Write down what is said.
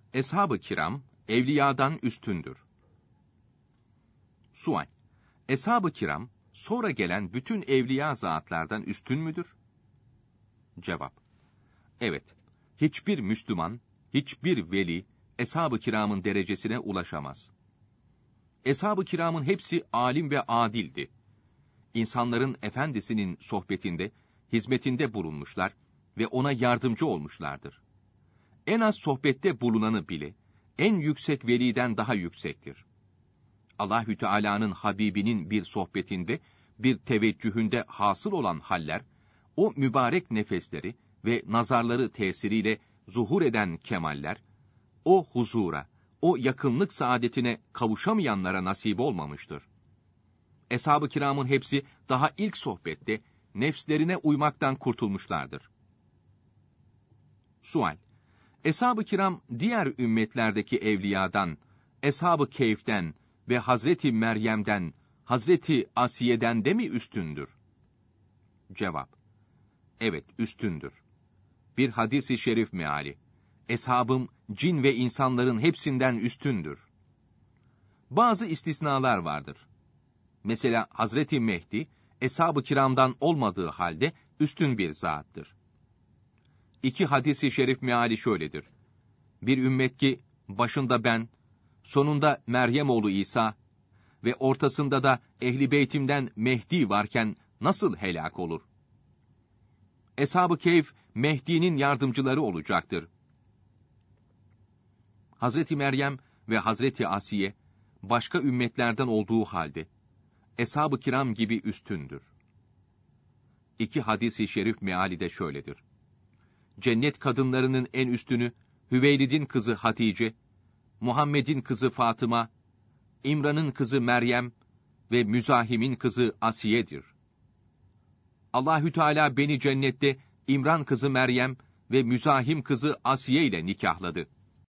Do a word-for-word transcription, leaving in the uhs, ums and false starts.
Eshab-ı kiram, evliyadan üstündür. Sual: Eshab-ı kiram, sonra gelen bütün evliya zatlardan üstün müdür? Cevap: Evet, hiçbir Müslüman, hiçbir veli, Eshab-ı kiramın derecesine ulaşamaz. Eshab-ı kiramın hepsi alim ve adildi. İnsanların efendisinin sohbetinde, hizmetinde bulunmuşlar ve ona yardımcı olmuşlardır. En az sohbette bulunanı bile, en yüksek veliden daha yüksektir. Allahü Teala'nın Habibinin bir sohbetinde, bir teveccühünde hasıl olan haller, o mübarek nefesleri ve nazarları tesiriyle zuhur eden kemaller, o huzura, o yakınlık saadetine kavuşamayanlara nasip olmamıştır. Eshab-ı kiramın hepsi daha ilk sohbette nefslerine uymaktan kurtulmuşlardır. Sual: Eshab-ı kiram diğer ümmetlerdeki evliyadan, Eshab-ı Keyf'ten ve Hazreti Meryem'den, Hazreti Asiye'den de mi üstündür? Cevap: Evet, üstündür. Bir hadis-i şerif meali: Eshabım cin ve insanların hepsinden üstündür. Bazı istisnalar vardır. Mesela Hazreti Mehdi, Eshab-ı kiramdan olmadığı halde üstün bir zattır. İki hadis-i şerif meali şöyledir: Bir ümmet ki, başında ben, sonunda Meryem oğlu İsa ve ortasında da Ehli Beytimden Mehdi varken nasıl helak olur? Eshab-ı Keyf, Mehdi'nin yardımcıları olacaktır. Hazreti Meryem ve Hazreti Asiye, başka ümmetlerden olduğu halde, Eshab-ı kiram gibi üstündür. İki hadis-i şerif meali de şöyledir: Cennet kadınlarının en üstünü, Hüveylid'in kızı Hatice, Muhammed'in kızı Fatıma, İmran'ın kızı Meryem ve Müzahim'in kızı Asiye'dir. Allahü Teala beni cennette İmran kızı Meryem ve Müzahim kızı Asiye ile nikahladı.